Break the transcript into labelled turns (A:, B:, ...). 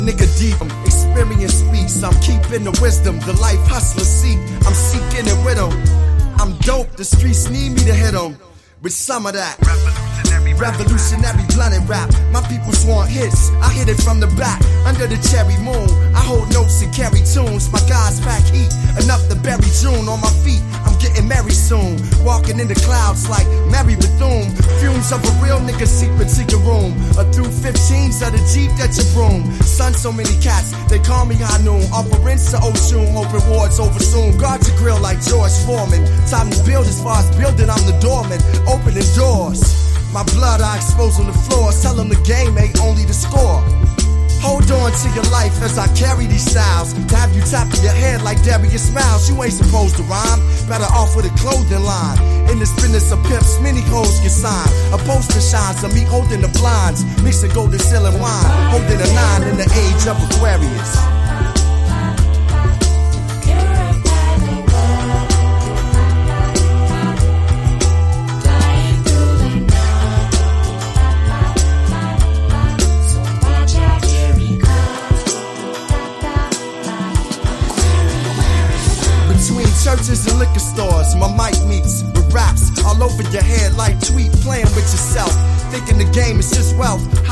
A: Nigga deep, experience speaks. I'm keeping the wisdom, the life hustler seek. I'm seeking it with 'em. I'm dope, the streets need me to hit 'em with some of that revolutionary blunted rap. My peoples want hits, I hit it from the back. Under the cherry moon, I hold notes and carry tunes. My guys pack heat, enough to bury June. On my feet, I'm getting married soon. Walking in the clouds like Mary Bethune. Fumes of a real nigga seep into your room, or through 15s of the Jeep that you broom. Son, so many cats, they call me High Noon. Offerings to Oshun, hope rewards over soon. Guard your grill like George Foreman. Time to build, as far as building, I'm the doorman. Opening doors. My blood I expose on the floor. Tell them the game ain't only the score. Hold on to your life as I carry these styles. To have you tapping your head like Darius Miles. You ain't supposed to rhyme, better off with a clothing line. In this business of pimps, many hoes get signed. A poster shines of me holding the blinds. Mixing golden ceiling wine, holding a 9 in the age of Aquarius. Churches and liquor stores, my mic meets with raps all over your head like tweet, playing with yourself, thinking the game is just wealth.